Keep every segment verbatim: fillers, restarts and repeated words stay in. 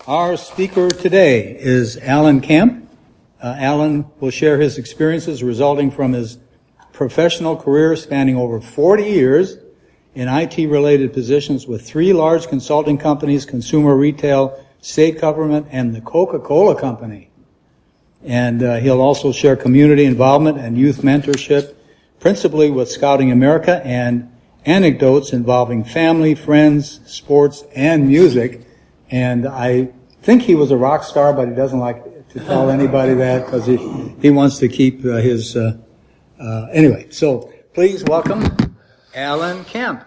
Our speaker today is Alan Kemp. Uh, Alan will share his experiences resulting from his professional career spanning over forty years in I T-related positions with three large consulting companies, consumer retail, state government, and the Coca-Cola Company. And uh, he'll also share community involvement and youth mentorship, principally with Scouting America, and anecdotes involving family, friends, sports, and music. And I think he was a rock star, but he doesn't like to tell anybody that because he, he wants to keep uh, his... Uh, uh, anyway, so please welcome Alan Kemp.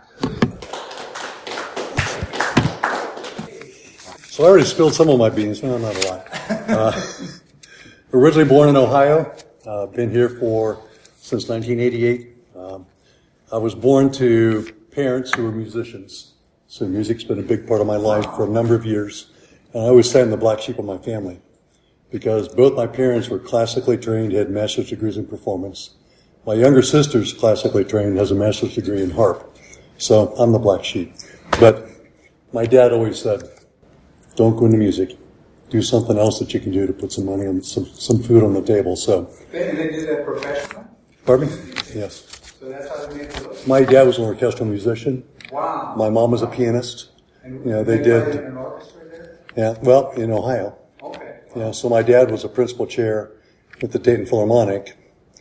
So I already spilled some of my beans. No, not a lot. Uh, originally born in Ohio. Uh, been here for since nineteen eighty-eight. Um, I was born to parents who were musicians. So music's been a big part of my life for a number of years. And I always say I'm the black sheep of my family because both my parents were classically trained, had master's degrees in performance. My younger sister's classically trained, has a master's degree in harp. So I'm the black sheep. But my dad always said, don't go into music. Do something else that you can do to put some money on some, some food on the table. So. And they did that professionally? Pardon me? Yes. So that's how they made it look? My dad was an orchestral musician. Wow. My mom was a pianist. And you know, they they did. played in an orchestra there? Yeah, well, in Ohio. Okay. Wow. Yeah, so my dad was a principal chair with the Dayton Philharmonic,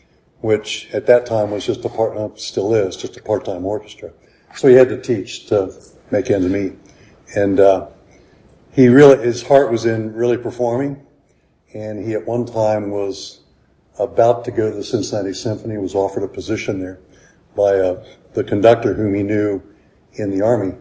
which at that time was just a part, uh, still is, just a part-time orchestra. So he had to teach to make ends meet. And, uh, he really, his heart was in really performing. And he at one time was about to go to the Cincinnati Symphony, was offered a position there by, uh, the conductor whom he knew in the Army,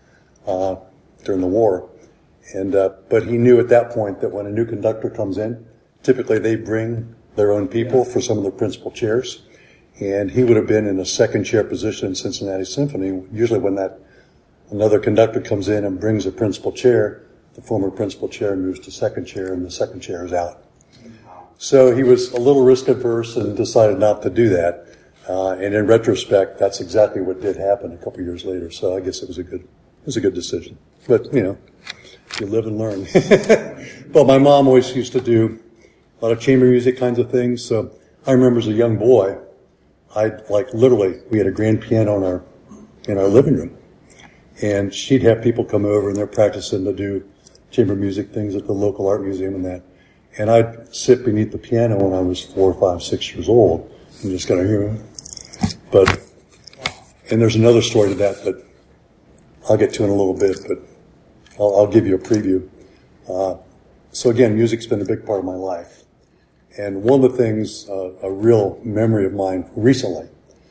uh, during the war. And, uh, but he knew at that point that when a new conductor comes in, typically they bring their own people for some of the principal chairs. And he would have been in a second chair position in Cincinnati Symphony. Usually when that another conductor comes in and brings a principal chair, the former principal chair moves to second chair and the second chair is out. So he was a little risk averse and decided not to do that. Uh, and in retrospect, that's exactly what did happen a couple of years later. So I guess it was a good, it was a good decision. But, you know, you live and learn. But my mom always used to do a lot of chamber music kinds of things. So I remember as a young boy, I like literally, we had a grand piano in our, in our living room. And she'd have people come over and they're practicing to do chamber music things at the local art museum and that. And I'd sit beneath the piano when I was four, five, six years old and just kind of hear him. But, and there's another story to that that I'll get to in a little bit, but I'll, I'll give you a preview. Uh, so again, music's been a big part of my life. And one of the things, uh, a real memory of mine recently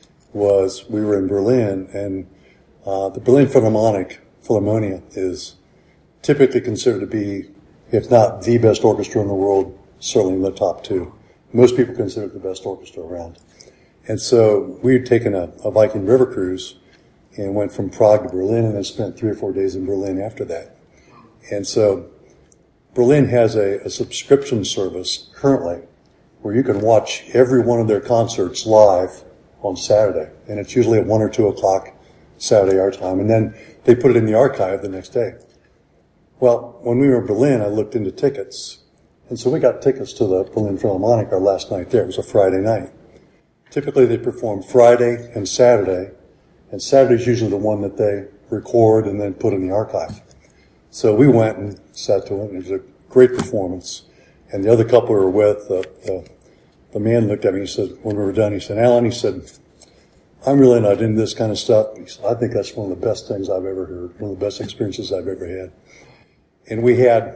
was we were in Berlin and, uh, the Berlin Philharmonic, Philharmonia is typically considered to be, if not the best orchestra in the world, certainly in the top two. Most people consider it the best orchestra around. And so we had taken a, a Viking River cruise and went from Prague to Berlin and then spent three or four days in Berlin after that. And so Berlin has a, a subscription service currently where you can watch every one of their concerts live on Saturday. And it's usually at one or two o'clock Saturday our time. And then they put it in the archive the next day. Well, when we were in Berlin, I looked into tickets. And so we got tickets to the Berlin Philharmonic our last night there. It was a Friday night. Typically they perform Friday and Saturday. And Saturday's usually the one that they record and then put in the archive. So we went and sat to it, and it was a great performance. And the other couple we were with, uh, the, the man looked at me and said, when we were done, he said, Alan, he said, I'm really not into this kind of stuff. He said, I think that's one of the best things I've ever heard, one of the best experiences I've ever had. And we had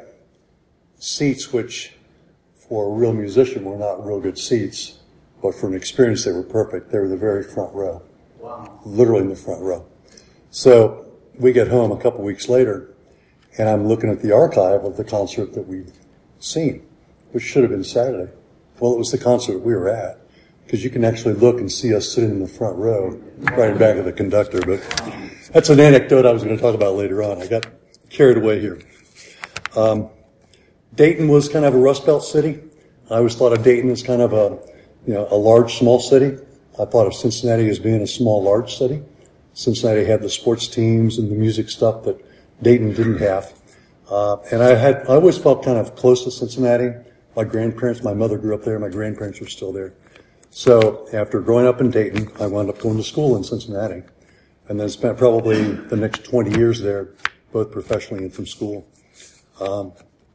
seats which, for a real musician, were not real good seats, but for an experience, they were perfect. They were the very front row. Wow. Literally in the front row. So we get home a couple weeks later, and I'm looking at the archive of the concert that we'd seen, which should have been Saturday. Well, it was the concert we were at, because you can actually look and see us sitting in the front row, right in back of the conductor. But that's an anecdote I was going to talk about later on. I got carried away here. Um, Dayton was kind of a Rust Belt city. I always thought of Dayton as kind of a, you know, a large, small city. I thought of Cincinnati as being a small, large city. Cincinnati had the sports teams and the music stuff that Dayton didn't have. Uh, and I had, I always felt kind of close to Cincinnati. My grandparents, my mother grew up there, my grandparents were still there. So after growing up in Dayton, I wound up going to school in Cincinnati, and then spent probably the next twenty years there, both professionally and from school. Um,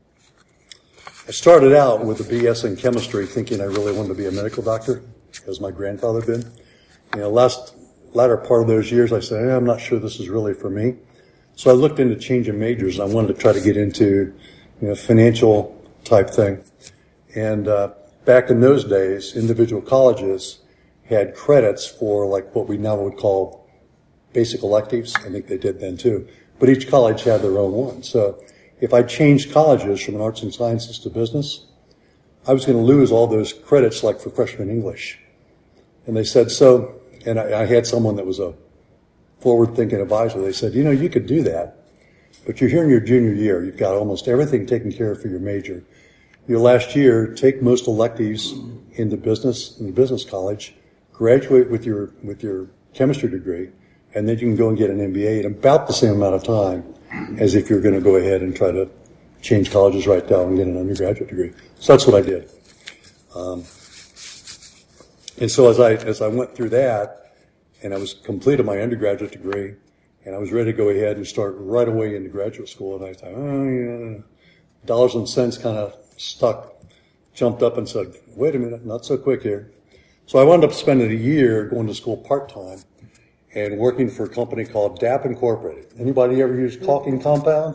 I started out with a B S in chemistry, thinking I really wanted to be a medical doctor, as my grandfather had been. You know, last latter part of those years, I said, eh, I'm not sure this is really for me. So I looked into changing majors. I wanted to try to get into, you know, financial type thing. And uh, back in those days, individual colleges had credits for like what we now would call basic electives. I think they did then too. But each college had their own one. So if I changed colleges from an arts and sciences to business, I was going to lose all those credits like for freshman English. And they said, so, and I, I had someone that was a forward-thinking advisor. They said, you know, you could do that, but you're here in your junior year. You've got almost everything taken care of for your major. Your last year, take most electives into business, in the business college, graduate with your, with your chemistry degree, and then you can go and get an M B A in about the same amount of time as if you're going to go ahead and try to change colleges right down and get an undergraduate degree. So that's what I did. Um, and so as I, as I went through that, and I was completed my undergraduate degree, and I was ready to go ahead and start right away into graduate school, and I thought, oh, yeah, dollars and cents kind of stuck, jumped up and said, wait a minute, not so quick here. So I wound up spending a year going to school part-time and working for a company called D A P Incorporated. Anybody ever use caulking compound?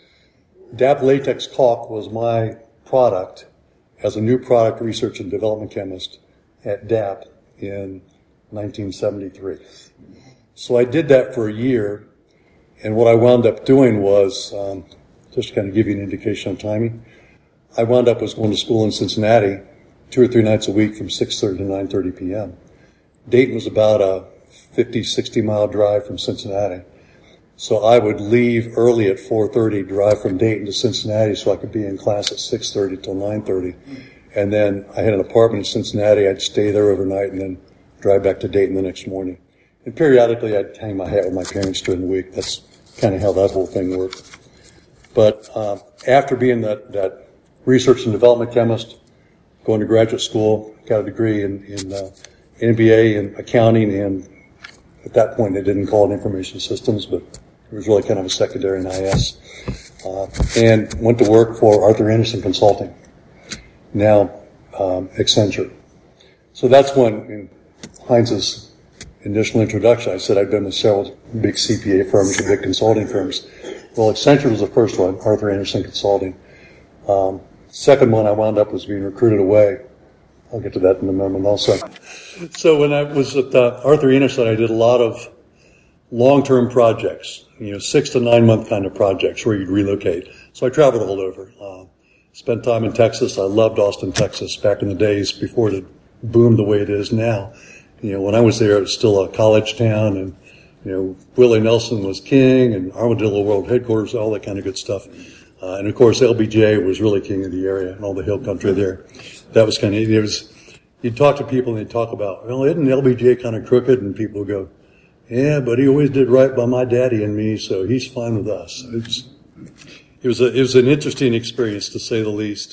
D A P Latex Caulk was my product as a new product research and development chemist at D A P in nineteen seventy-three. So I did that for a year, and what I wound up doing was, um, just to kind of give you an indication of timing, I wound up was going to school in Cincinnati two or three nights a week from six thirty to nine thirty p.m. Dayton was about a fifty, sixty mile drive from Cincinnati. So I would leave early at four thirty, drive from Dayton to Cincinnati so I could be in class at six thirty till nine thirty. And then I had an apartment in Cincinnati. I'd stay there overnight and then drive back to Dayton the next morning. And periodically I'd hang my hat with my parents during the week. That's kind of how that whole thing worked. But uh, after being that, that research and development chemist, going to graduate school, got a degree in, in uh, M B A in accounting, and at that point they didn't call it information systems, but it was really kind of a secondary in I S. Uh, and went to work for Arthur Andersen Consulting, now um, Accenture. So that's when, in Heinz's initial introduction, I said I'd been with several big C P A firms and big consulting firms. Well, Accenture was the first one, Arthur Andersen Consulting. Um, second one I wound up was being recruited away. I'll get to that in a moment also. So when I was at uh, Arthur Andersen, I did a lot of long-term projects, you know, six to nine month kind of projects where you'd relocate. So I traveled all over. Uh, spent time in Texas. I loved Austin, Texas back in the days before it boomed the way it is now. You know, when I was there, it was still a college town, and, you know, Willie Nelson was king, and Armadillo World Headquarters, all that kind of good stuff. Uh, and of course, L B J was really king of the area and all the hill country there. That was kind of, it was, you'd talk to people and they'd talk about, well, isn't L B J kind of crooked? And people would go, yeah, but he always did right by my daddy and me, so he's fine with us. It was, it was, a, it was an interesting experience, to say the least.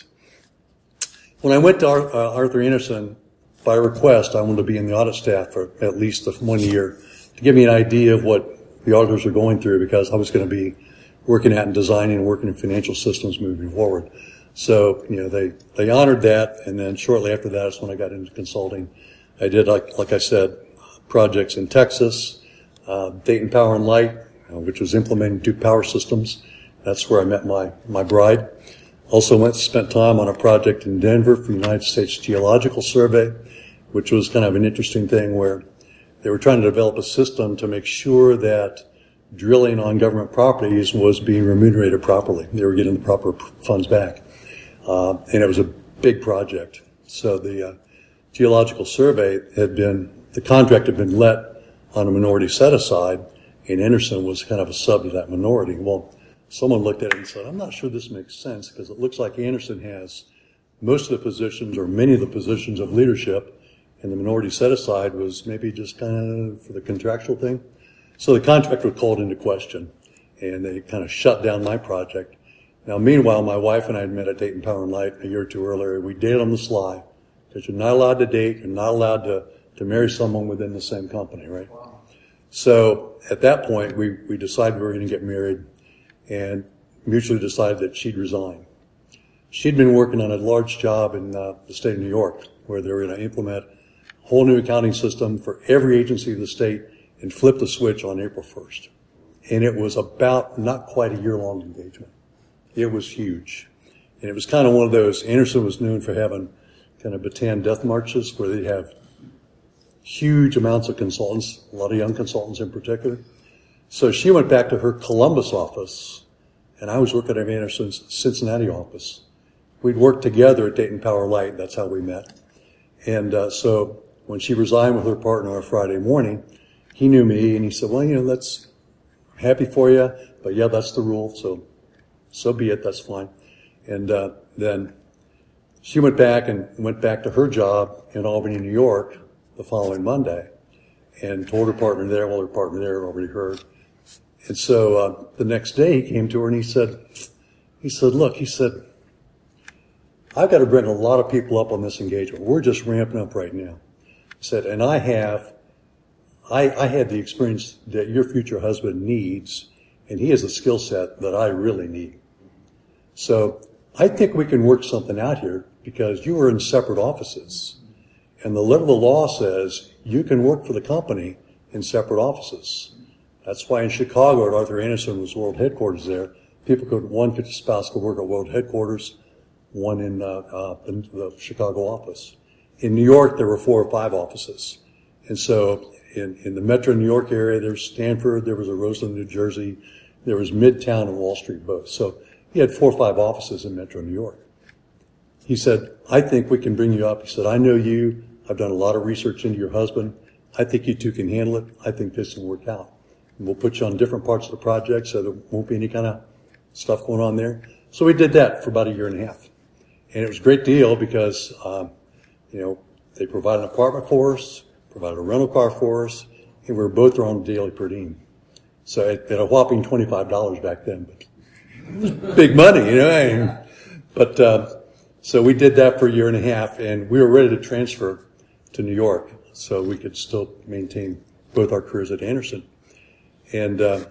When I went to Ar- uh, Arthur Andersen, by request, I wanted to be in the audit staff for at least one year to give me an idea of what the auditors were going through, because I was going to be working at and designing and working in financial systems moving forward. So, you know, they, they honored that, and then shortly after that is when I got into consulting. I did, like, like I said, projects in Texas, uh, Dayton Power and Light, uh, which was implementing Duke Power Systems. That's where I met my, my bride. Also went, spent time on a project in Denver for the United States Geological Survey, which was kind of an interesting thing where they were trying to develop a system to make sure that drilling on government properties was being remunerated properly. They were getting the proper funds back. Uh, and it was a big project. So the uh, Geological Survey had been, the contract had been let on a minority set-aside, and Andersen was kind of a sub to that minority. Well, someone looked at it and said, I'm not sure this makes sense, because it looks like Andersen has most of the positions, or many of the positions of leadership, and the minority set-aside was maybe just kind of for the contractual thing. So the contract was called into question, and they kind of shut down my project. Now, meanwhile, my wife and I had met at Dayton Power and Light a year or two earlier. We dated on the sly, because you're not allowed to date, you're not allowed to, to marry someone within the same company, right? Wow. So at that point, we, we decided we were going to get married and mutually decided that she'd resign. She'd been working on a large job in uh, the state of New York, where they were going to implement a whole new accounting system for every agency of the state and flip the switch on April first. And it was about not quite a year-long engagement. It was huge. And it was kind of one of those, Andersen was known for having kind of Bataan death marches where they'd have huge amounts of consultants, a lot of young consultants in particular. So she went back to her Columbus office, and I was working at Andersen's Cincinnati office. We'd worked together at Dayton Power Light. That's how we met. And uh, so when she resigned with her partner on a Friday morning, he knew me, and he said, well, you know, that's happy for you, but yeah, that's the rule, so so be it, that's fine. And uh, then she went back and went back to her job in Albany, New York, the following Monday, and told her partner there, well, her partner there had already heard. And so uh, the next day he came to her and he said, he said, look, he said, I've got to bring a lot of people up on this engagement. We're just ramping up right now. He said, and I have, I, I had the experience that your future husband needs, and he has a skill set that I really need. So I think we can work something out here because you are in separate offices. And the letter of the law says you can work for the company in separate offices. That's why in Chicago at Arthur Andersen was world headquarters there. People could, one could, spouse could work at world headquarters, one in uh, uh, the, the Chicago office. In New York, there were four or five offices. And so in, in the metro New York area, there's Stanford, there was a Roseland, New Jersey, there was Midtown and Wall Street both. So he had four or five offices in metro New York. He said, I think we can bring you up. He said, I know you. I've done a lot of research into your husband. I think you two can handle it. I think this will work out. And we'll put you on different parts of the project so there won't be any kind of stuff going on there. So we did that for about a year and a half. And it was a great deal because, um, you know, they provided an apartment for us, provided a rental car for us, and we were both on daily per diem. So at, at a whopping twenty-five dollars back then, but it was big money, you know. And, but uh, so we did that for a year and a half, and we were ready to transfer to New York so we could still maintain both our careers at Andersen. And uh,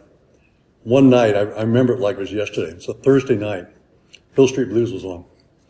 one night, I, I remember it like it was yesterday. It's a Thursday night. Hill Street Blues was on.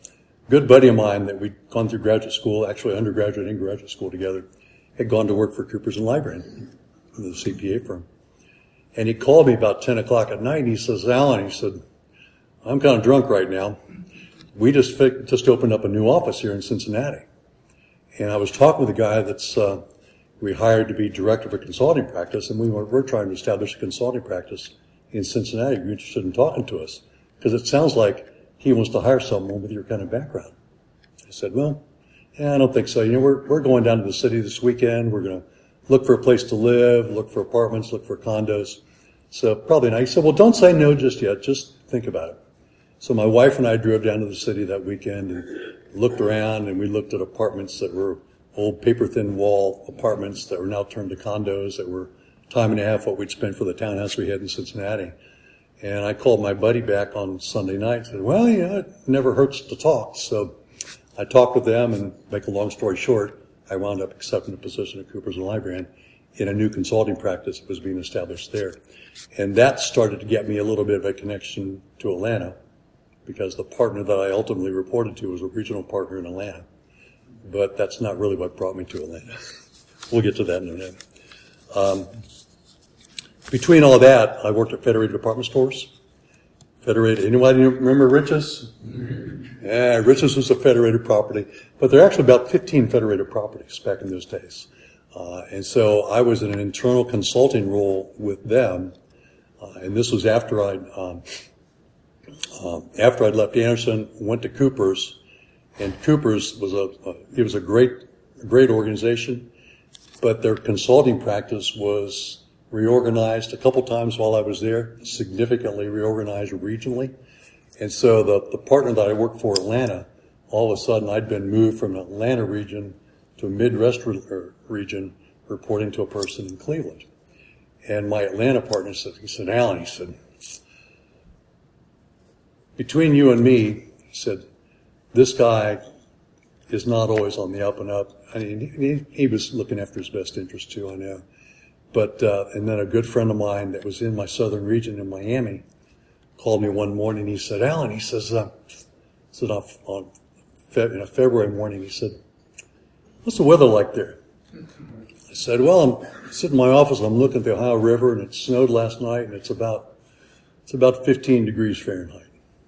A good buddy of mine that we'd gone through graduate school, actually undergraduate and graduate school together, had gone to work for Coopers and Lybrand, the C P A firm. And he called me about ten o'clock at night, and he says, Alan, he said, I'm kind of drunk right now. We just just opened up a new office here in Cincinnati. And I was talking with a guy that's uh, we hired to be director of a consulting practice, and we were, we're trying to establish a consulting practice in Cincinnati. Are you interested in talking to us? Because it sounds like he wants to hire someone with your kind of background. I said, well, yeah, I don't think so. You know, we're we're going down to the city this weekend. We're going to look for a place to live, look for apartments, look for condos. So probably not. He said, well, don't say no just yet. Just think about it. So my wife and I drove down to the city that weekend and looked around, and we looked at apartments that were old paper-thin wall apartments that were now turned to condos that were time and a half what we'd spent for the townhouse we had in Cincinnati. And I called my buddy back on Sunday night and said, well, you know, it never hurts to talk. So I talked with them, and make a long story short, I wound up accepting a position at Coopers and Lybrand in a new consulting practice that was being established there. And that started to get me a little bit of a connection to Atlanta, because the partner that I ultimately reported to was a regional partner in Atlanta. But that's not really what brought me to Atlanta. We'll get to that in a minute. Um, between all that, I worked at Federated Department Stores. Federated, anybody remember Rich's? Mm-hmm. Yeah, Rich's was a Federated property. But there are actually about fifteen Federated properties back in those days. Uh, and so I was in an internal consulting role with them. Uh, and this was after I'd, um, um, after I'd left Andersen, went to Coopers. And Coopers was a, a it was a great, great organization, but their consulting practice was reorganized a couple times while I was there, significantly reorganized regionally. And so the, the partner that I worked for, Atlanta, all of a sudden I'd been moved from an Atlanta region to a Midwest re- region, reporting to a person in Cleveland. And my Atlanta partner said, he said, Alan, he said, between you and me, he said, this guy is not always on the up and up. I mean, he, he was looking after his best interest too, I know. But, uh, and then a good friend of mine that was in my southern region in Miami called me one morning. He said, Alan, he says, uh, said on, on Fe- in a February morning, he said, what's the weather like there? I said, well, I'm sitting in my office and I'm looking at the Ohio River and it snowed last night and it's about, it's about fifteen degrees Fahrenheit.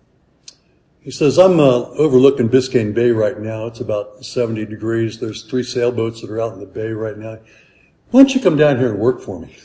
He says, I'm uh, overlooking Biscayne Bay right now. It's about seventy degrees. There's three sailboats that are out in the bay right now. Why don't you come down here and work for me?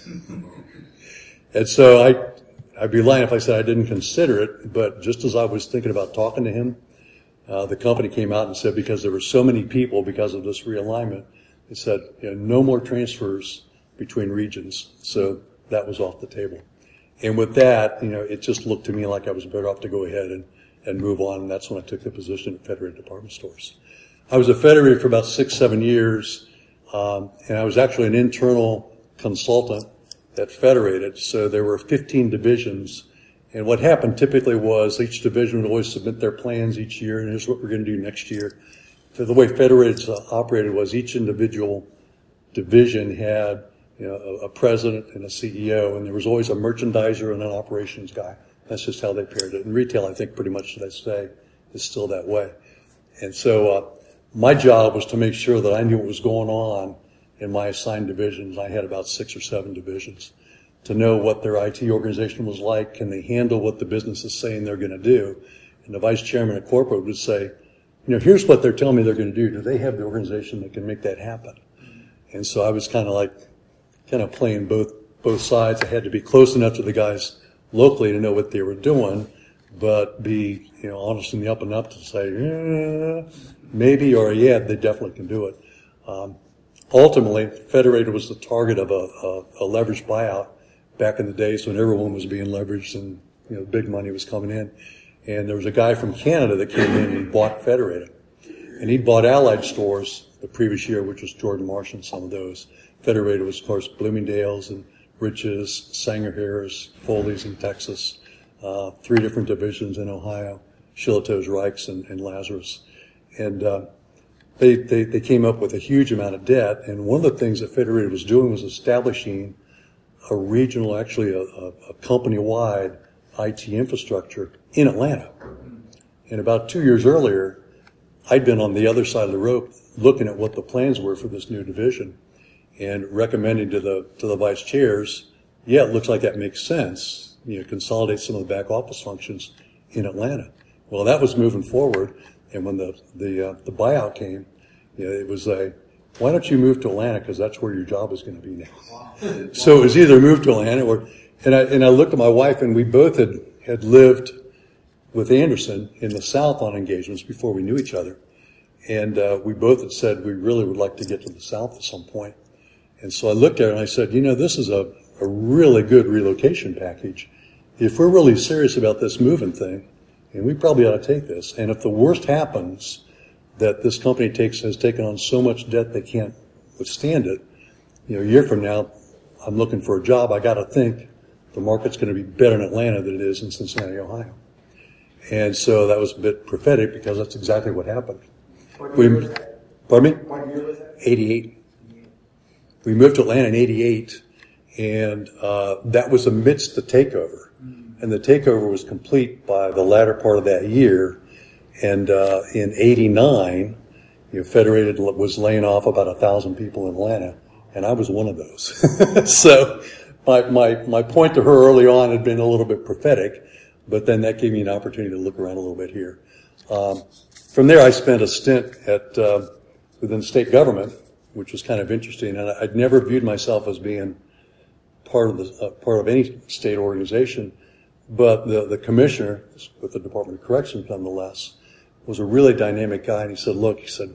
And so I, I'd be lying if I said I didn't consider it, but just as I was thinking about talking to him, uh, the company came out and said because there were so many people because of this realignment, it said, you know, no more transfers between regions. So that was off the table. And with that, you know, it just looked to me like I was better off to go ahead and, and move on. And that's when I took the position at Federated Department Stores. I was at Federated for about six, seven years. Um, and I was actually an internal consultant at Federated. So there were fifteen divisions. And what happened typically was each division would always submit their plans each year. And here's what we're going to do next year. So the way Federated uh, operated was each individual division had, you know, a, a president and a C E O, and there was always a merchandiser and an operations guy. That's just how they paired it. In retail, I think pretty much to this day is still that way. And so uh, my job was to make sure that I knew what was going on in my assigned divisions. I had about six or seven divisions to know what their I T organization was like. Can they handle what the business is saying they're going to do? And the vice chairman of corporate would say, you know, here's what they're telling me they're going to do. Do they have the organization that can make that happen? And so I was kind of like, kind of playing both both sides. I had to be close enough to the guys locally to know what they were doing, but be, you know, honest in the up and up to say, yeah, maybe, or yeah, they definitely can do it. Um, ultimately, Federated was the target of a, a, a leveraged buyout back in the days when everyone was being leveraged and, you know, big money was coming in. And there was a guy from Canada that came in and he bought Federated. And he'd bought Allied stores the previous year, which was Jordan Marsh and some of those. Federated was, of course, Bloomingdale's and Rich's, Sanger Harris, Foley's in Texas, uh, three different divisions in Ohio, Shillitoe's, Reich's, and, and Lazarus. And uh, they, they, they came up with a huge amount of debt. And one of the things that Federated was doing was establishing a regional, actually a, a, a company-wide I T infrastructure in Atlanta. And about two years earlier, I'd been on the other side of the rope looking at what the plans were for this new division and recommending to the to the vice chairs, yeah, it looks like that makes sense. You know, consolidate some of the back office functions in Atlanta. Well, that was moving forward, and when the the uh, the buyout came, you know, it was a, why don't you move to Atlanta because that's where your job is going to be now. Wow. So it was either move to Atlanta or, and I and I looked at my wife, and we both had had lived with Anderson in the South on engagements before we knew each other. And uh, we both had said we really would like to get to the South at some point. And so I looked at her and I said, you know, this is a, a really good relocation package. If we're really serious about this moving thing, and we probably ought to take this. And if the worst happens, that this company takes has taken on so much debt they can't withstand it, you know, a year from now, I'm looking for a job. I got to think the market's going to be better in Atlanta than it is in Cincinnati, Ohio. And so that was a bit prophetic because that's exactly what happened. What year we, was that? Pardon me? What year was that? eighty-eight. We moved to Atlanta in eighty-eight, and uh, that was amidst the takeover. Mm-hmm. And the takeover was complete by the latter part of that year. And uh, in eighty-nine, you know, Federated was laying off about a thousand people in Atlanta, and I was one of those. So my, my, my point to her early on had been a little bit prophetic, but then that gave me an opportunity to look around a little bit here. Um, from there, I spent a stint at uh, within state government, which was kind of interesting, and I'd never viewed myself as being part of the uh, part of any state organization, but the the commissioner with the Department of Corrections, nonetheless, was a really dynamic guy, and he said, "Look," he said,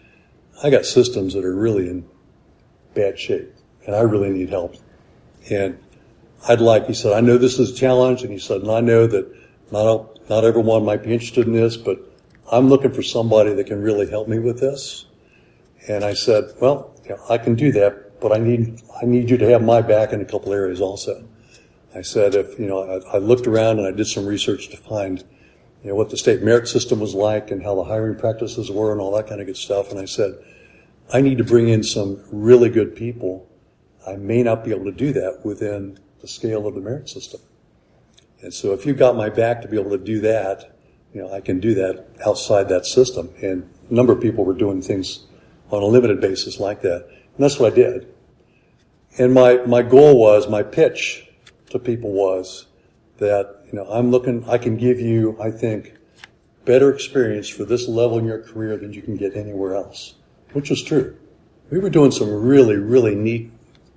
"I got systems that are really in bad shape, and I really need help, and I'd like," he said, "I know this is a challenge," and he said, "and I know that not not everyone might be interested in this, but I'm looking for somebody that can really help me with this." And I said, "Well, you know, I can do that, but I need I need you to have my back in a couple areas also." I said, "If you know," I, I looked around and I did some research to find you know, what the state merit system was like and how the hiring practices were and all that kind of good stuff. And I said, I need to bring in some really good people. I may not be able to do that within the scale of the merit system. And so if you've got my back to be able to do that, you know, I can do that outside that system. And a number of people were doing things on a limited basis like that. And that's what I did. And my, my goal was, my pitch to people was that, you know, I'm looking, I can give you, I think, better experience for this level in your career than you can get anywhere else, which was true. We were doing some really, really neat,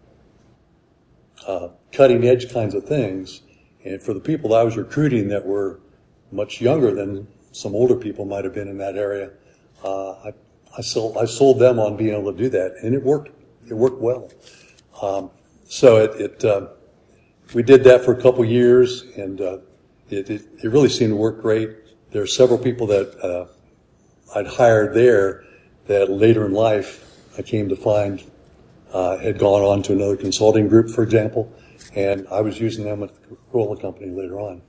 uh, cutting edge kinds of things. And for the people that I was recruiting that were much younger than some older people might have been in that area, uh, I, I sold, I sold them on being able to do that. And it worked. It worked well. Um, so it, it uh, we did that for a couple years, and uh, it, it, it really seemed to work great. There are several people that uh, I'd hired there that later in life I came to find uh, had gone on to another consulting group, for example, and I was using them with the Coca-Cola Company later on.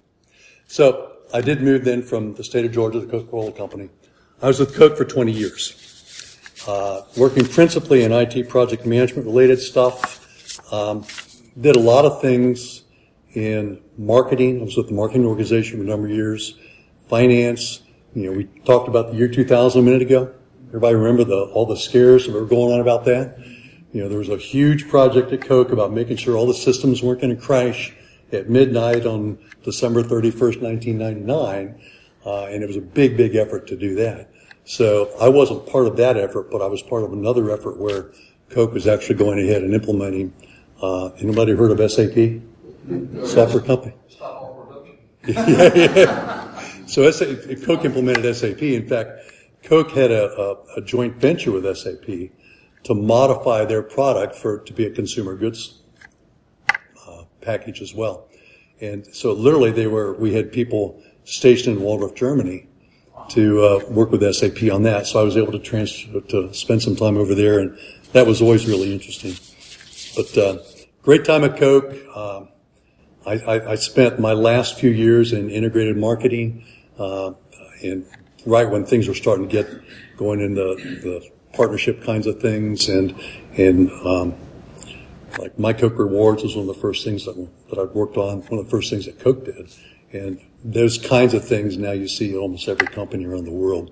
So I did move then from the state of Georgia to the Coca-Cola Company. I was with Coke for twenty years, uh, working principally in I T project management related stuff. Um, did a lot of things in marketing. I was with the marketing organization for a number of years. Finance. You know, we talked about the year two thousand a minute ago. Everybody remember the, all the scares that were going on about that? You know, there was a huge project at Coke about making sure all the systems weren't going to crash at midnight on December thirty-first, nineteen ninety-nine. Uh, and it was a big, big effort to do that. So I wasn't part of that effort, but I was part of another effort where Coke was actually going ahead and implementing. Uh, anybody heard of S A P? Software company? Stop all production. yeah, yeah. So S A P, Coke implemented S A P. In fact, Coke had a, a, a joint venture with S A P to modify their product for to be a consumer goods uh, package as well. And so literally they were, we had people stationed in Waldorf, Germany to uh, work with S A P on that. So I was able to transfer, to spend some time over there, and that was always really interesting. But uh, great time at Coke. Um, I, I, I spent my last few years in integrated marketing, uh, and right when things were starting to get going into the partnership kinds of things, and and um, like My Coke Rewards was one of the first things that that I worked on. One of the first things that Coke did, and those kinds of things now you see at almost every company around the world.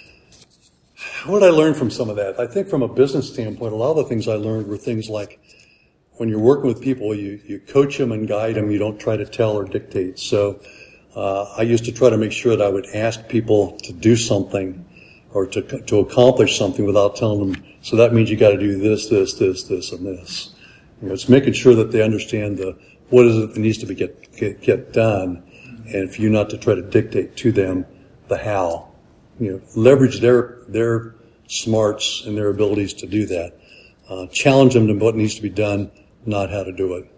What did I learn from some of that? I think from a business standpoint, a lot of the things I learned were things like when you're working with people, you, you coach them and guide them. You don't try to tell or dictate. So uh, I used to try to make sure that I would ask people to do something or to to accomplish something without telling them, so that means you got to do this, this, this, this, and this. You know, it's making sure that they understand the what is it that needs to be get, get, get done, and for you not to try to dictate to them the how. You know, leverage their their smarts and their abilities to do that. Uh, challenge them to what needs to be done, not how to do it.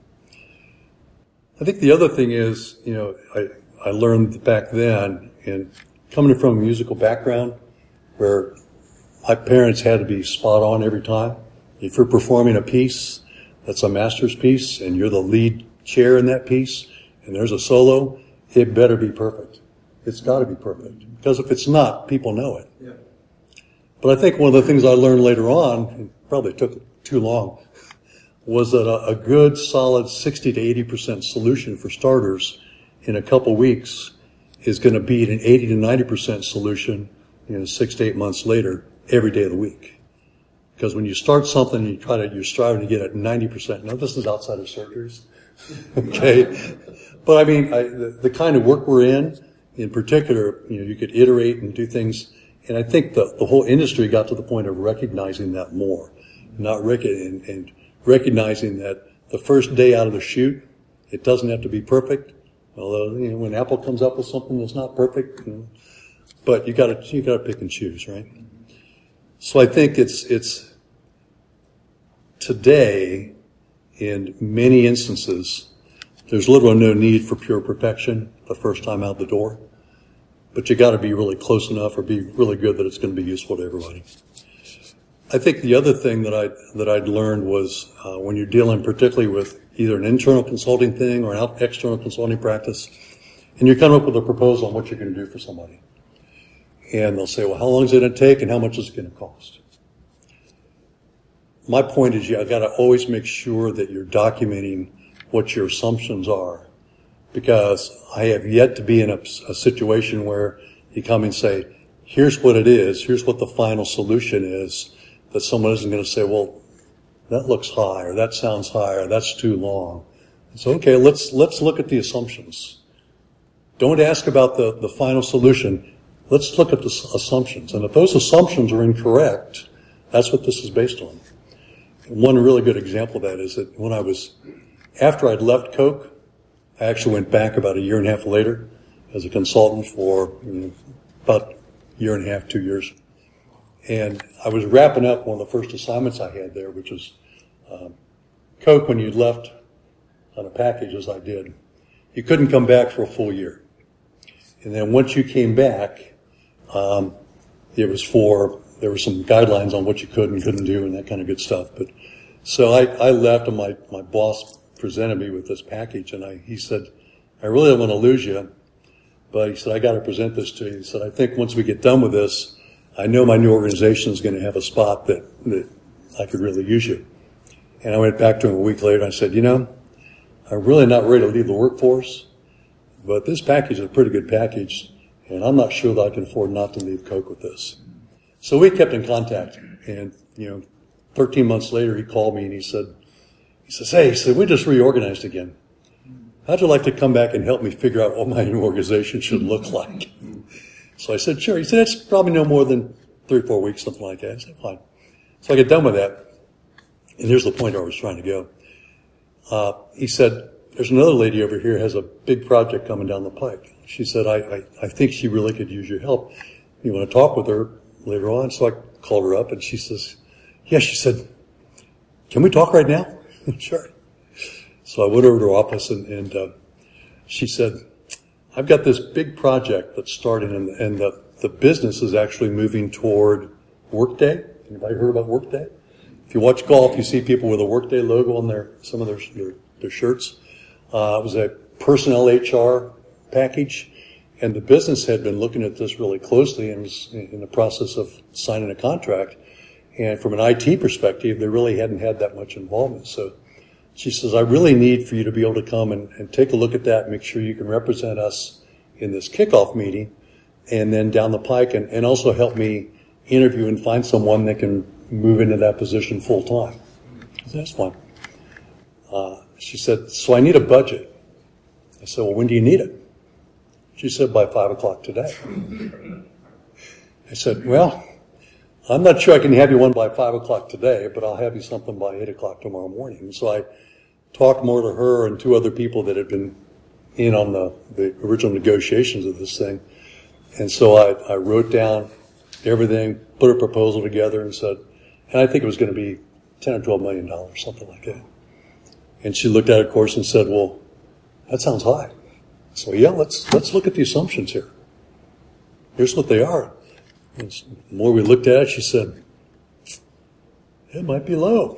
I think the other thing is, you know, I, I learned back then, and coming from a musical background, where my parents had to be spot on every time. If you're performing a piece that's a master's piece, and you're the lead chair in that piece, and there's a solo, it better be perfect. It's got to be perfect. Because if it's not, people know it. Yeah. But I think one of the things I learned later on, and probably took too long, was that a, a good, solid sixty to eighty percent solution for starters in a couple weeks is going to beat an eighty to ninety percent solution, you know, six to eight months later, every day of the week. Because when you start something and you try to, you're striving to get at ninety percent. Now, this is outside of surgeries. Okay. But I mean, I, the, the kind of work we're in, in particular, you know, you could iterate and do things. And I think the, the whole industry got to the point of recognizing that more, not rec- and, and recognizing that the first day out of the chute, it doesn't have to be perfect. Although, you know, when Apple comes up with something that's not perfect, you know, but you got to you got to pick and choose, right? So I think it's it's today, in many instances, there's little or no need for pure perfection the first time out the door. But you got to be really close enough or be really good that it's going to be useful to everybody. I think the other thing that I that I'd learned was uh, when you're dealing particularly with either an internal consulting thing or an out, external consulting practice, And you come up with a proposal on what you're going to do for somebody. And they'll say, well, how long is it going to take and how much is it going to cost? My point is, you got to always make sure that you're documenting what your assumptions are, because I have yet to be in a, a situation where you come and say, here's what it is, here's what the final solution is, that someone isn't going to say, well, that looks high, or that sounds high, or that's too long. So, okay, let's let's look at the assumptions. Don't ask about the, the final solution. Let's look at the assumptions. And if those assumptions are incorrect, that's what this is based on. And one really good example of that is that when I was, after I'd left Coke, I actually went back about a year and a half later as a consultant for you know, about a year and a half, two years. And I was wrapping up one of the first assignments I had there, which was um, Coke, when you'd left on a package, as I did, you couldn't come back for a full year. And then once you came back, um, it was for, there were some guidelines on what you could and couldn't do and that kind of good stuff. But so I, I left, and my, my boss presented me with this package, and I, he said, I really don't want to lose you, but he said, I got to present this to you. He said, I think once we get done with this, I know my new organization is going to have a spot that, that I could really use you. And I went back to him a week later, and I said, you know, I'm really not ready to leave the workforce, but this package is a pretty good package, and I'm not sure that I can afford not to leave Coke with this. So we kept in contact, and, you know, thirteen months later, he called me and he said, he says, hey, he said, we just reorganized again. How'd you like to come back and help me figure out what my new organization should look like? So I said, sure. He said, it's probably no more than three or four weeks, something like that. I said, fine. So I get done with that, and here's the point I was trying to go. Uh, he said, there's another lady over here has a big project coming down the pike. She said, I, I, I think she really could use your help. You want to talk with her later on? So I called her up, and she says, yeah, she said, can we talk right now? Sure. So I went over to her office, and, and uh, she said, I've got this big project that's starting, and, and the, the business is actually moving toward Workday. Anybody heard about Workday? If you watch golf, you see people with a Workday logo on their some of their their, their shirts. Uh, it was a personnel H R package, and the business had been looking at this really closely and was in the process of signing a contract. And from an I T perspective, they really hadn't had that much involvement. So she says, I really need for you to be able to come and, and take a look at that, make sure you can represent us in this kickoff meeting, and then down the pike, and, and also help me interview and find someone that can move into that position full time. So that's fine. Uh, she said, so I need a budget. I said, well, when do you need it? She said, by five o'clock today. I said, well, I'm not sure I can have you one by five o'clock today, but I'll have you something by eight o'clock tomorrow morning. And so I talked more to her and two other people that had been in on the, the original negotiations of this thing. And so I, I wrote down everything, put a proposal together, and said, and I think it was going to be ten or twelve million dollars, something like that. And she looked at it, of course, and said, well, that sounds high. So yeah, let's let's look at the assumptions here. Here's what they are. And the more we looked at it, she said, it might be low.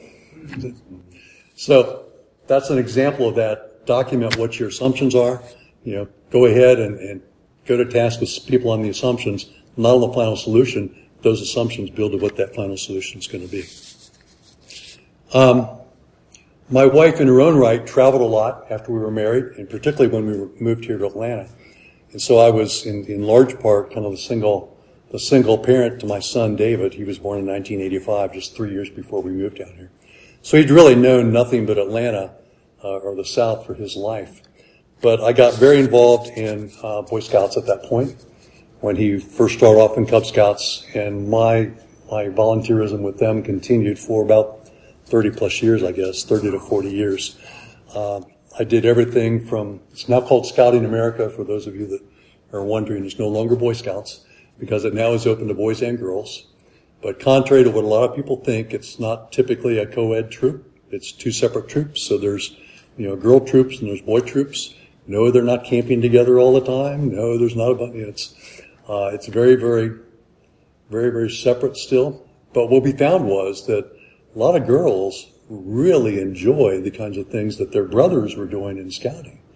So that's an example of that. Document what your assumptions are. You know, go ahead and, and go to task with people on the assumptions, not on the final solution. Those assumptions build to what that final solution is going to be. Um, my wife, in her own right, traveled a lot after we were married, and particularly when we were, moved here to Atlanta. And so I was, in, in large part, kind of the single, the single parent to my son, David. He was born in nineteen eighty-five, just three years before we moved down here. So he'd really known nothing but Atlanta uh, or the South for his life. But I got very involved in uh, Boy Scouts at that point, when he first started off in Cub Scouts, and my my volunteerism with them continued for about thirty plus years, I guess, thirty to forty years. Uh, I did everything from, it's now called Scouting America, for those of you that are wondering. It's no longer Boy Scouts, because it now is open to boys and girls. But contrary to what a lot of people think, it's not typically a co-ed troop. It's two separate troops. So there's, you know, girl troops and there's boy troops. No, they're not camping together all the time. No, there's not a bunch. It's, uh, it's very, very, very, very separate still. But what we found was that a lot of girls really enjoy the kinds of things that their brothers were doing in scouting.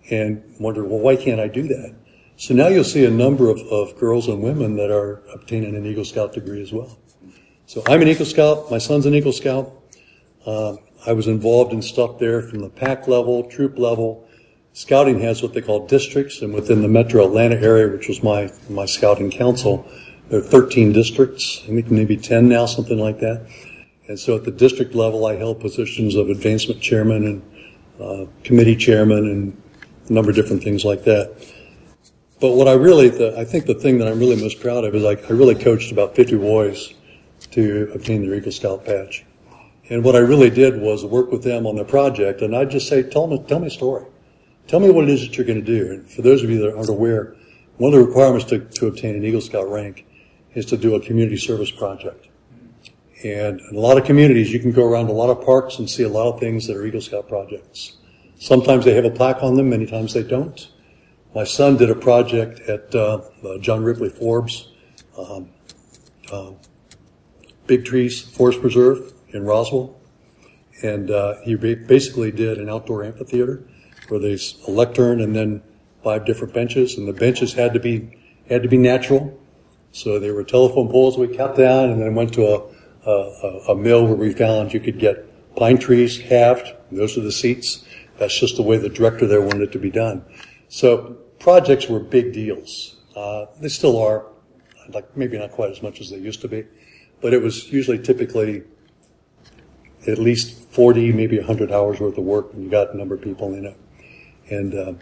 and wondered, well, why can't I do that? So now you'll see a number of, of girls and women that are obtaining an Eagle Scout degree as well. So I'm an Eagle Scout. My son's an Eagle Scout. Uh, I was involved in stuff there from the pack level, troop level. Scouting has what they call districts, and within the metro Atlanta area, which was my, my scouting council, there are thirteen districts, I think maybe ten now, something like that. And so at the district level, I held positions of advancement chairman and uh, committee chairman and a number of different things like that. But what I really, the, I think the thing that I'm really most proud of is I, I really coached about fifty boys to obtain their Eagle Scout badge. And what I really did was work with them on their project, and I'd just say, tell me, tell me a story. Tell me what it is that you're going to do. And for those of you that aren't aware, one of the requirements to, to obtain an Eagle Scout rank is to do a community service project. And in a lot of communities, you can go around a lot of parks and see a lot of things that are Eagle Scout projects. Sometimes they have a plaque on them, many times they don't. My son did a project at uh, uh, John Ripley Forbes um, uh, Big Trees Forest Preserve in Roswell. And uh, he basically did an outdoor amphitheater where there's a lectern and then five different benches, and the benches had to be had to be natural. So there were telephone poles we cut down, and then went to a, a, a mill where we found you could get pine trees halved. Those are the seats. That's just the way the director there wanted it to be done. So projects were big deals. Uh, they still are, like maybe not quite as much as they used to be, but it was usually typically at least forty, maybe one hundred hours worth of work when you got a number of people in it. And uh,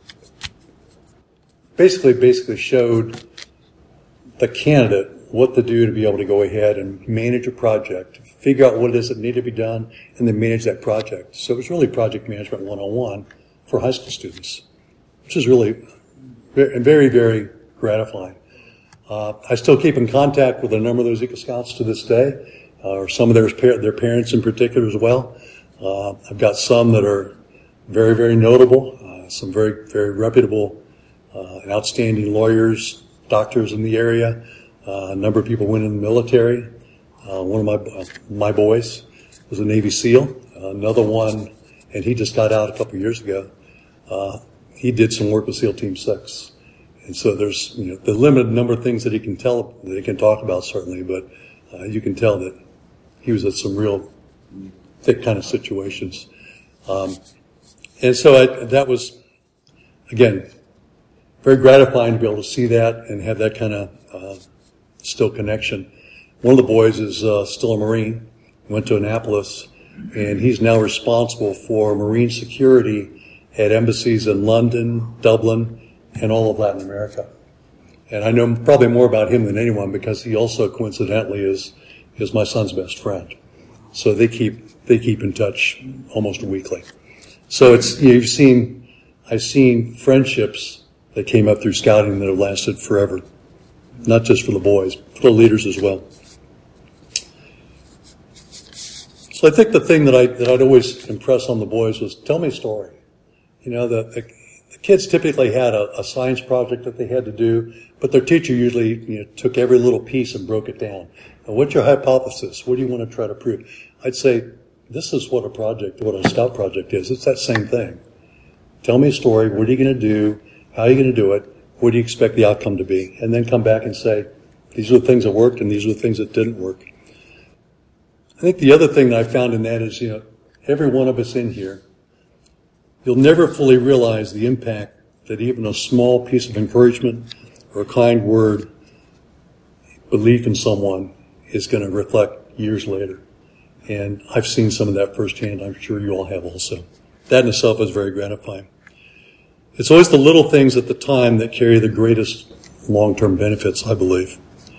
basically, basically showed the candidate what to do to be able to go ahead and manage a project, figure out what it is that needed to be done, and then manage that project. So it was really project management one oh one for high school students, which is really very, very gratifying. Uh, I still keep in contact with a number of those Eagle Scouts to this day, uh, or some of their, their parents in particular as well. Uh, I've got some that are very, very notable, uh, some very, very reputable uh, and outstanding lawyers, doctors in the area. Uh, a number of people went in the military. Uh, one of my uh, my boys was a Navy SEAL. Uh, another one, and he just got out a couple of years ago. Uh, he did some work with SEAL Team Six, and so there's you know the limited number of things that he can tell that he can talk about certainly, but uh, you can tell that he was at some real thick kind of situations. Um, and so I, that was again very gratifying to be able to see that and have that kind of uh, still connection. One of the boys is uh, still a Marine, went to Annapolis, and he's now responsible for Marine security at embassies in London, Dublin, and all of Latin America. And I know probably more about him than anyone because he also coincidentally is is my son's best friend. So they keep they keep in touch almost weekly. So it's you've seen I've seen friendships that came up through scouting that have lasted forever. Not just for the boys, for the leaders as well. So I think the thing that I that I'd always impress on the boys was tell me a story. You know, the, the, the kids typically had a, a science project that they had to do, but their teacher usually you know, took every little piece and broke it down. Now, what's your hypothesis? What do you want to try to prove? I'd say this is what a project, what a scout project is. It's that same thing. Tell me a story. What are you going to do? How are you going to do it? What do you expect the outcome to be? And then come back and say, these are the things that worked and these are the things that didn't work. I think the other thing that I found in that is, you know, every one of us in here, you'll never fully realize the impact that even a small piece of encouragement or a kind word, belief in someone is going to reflect years later. And I've seen some of that firsthand. I'm sure you all have also. That in itself is very gratifying. It's always the little things at the time that carry the greatest long-term benefits, I believe.